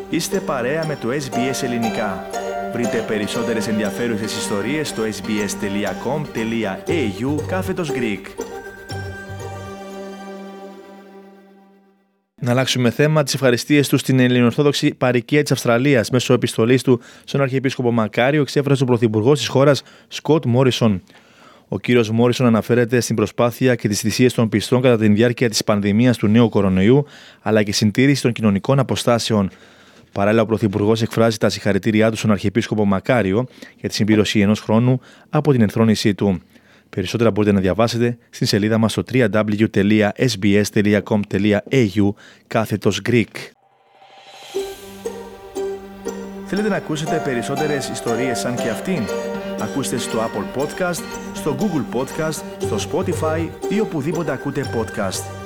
Είστε παρέα με το SBS Ελληνικά. Βρείτε περισσότερες ενδιαφέρουσες ιστορίες στο sbs.com.au/Greek. Να αλλάξουμε θέμα. Τις ευχαριστίες του στην Ελληνοορθόδοξη Παροικία της Αυστραλίας μέσω επιστολής του στον Αρχιεπίσκοπο Μακάριο εξέφρασε ο Πρωθυπουργός της χώρας Σκοτ Μόρισον. Ο κύριος Μόρισον αναφέρεται στην προσπάθεια και τις θυσίες των πιστών κατά τη διάρκεια της πανδημίας του νέου κορονοϊού, αλλά και συντήρηση των κοινωνικών αποστάσεων. Παράλληλα, ο Πρωθυπουργός εκφράζει τα συγχαρητήριά του στον Αρχιεπίσκοπο Μακάριο για τη συμπλήρωση ενός χρόνου από την ενθρόνησή του. Περισσότερα μπορείτε να διαβάσετε στην σελίδα μας στο www.sbs.com.au/Greek. Θέλετε να ακούσετε περισσότερες ιστορίες σαν και αυτήν? Ακούστε στο Apple Podcast, στο Google Podcast, στο Spotify ή οπουδήποτε ακούτε podcast.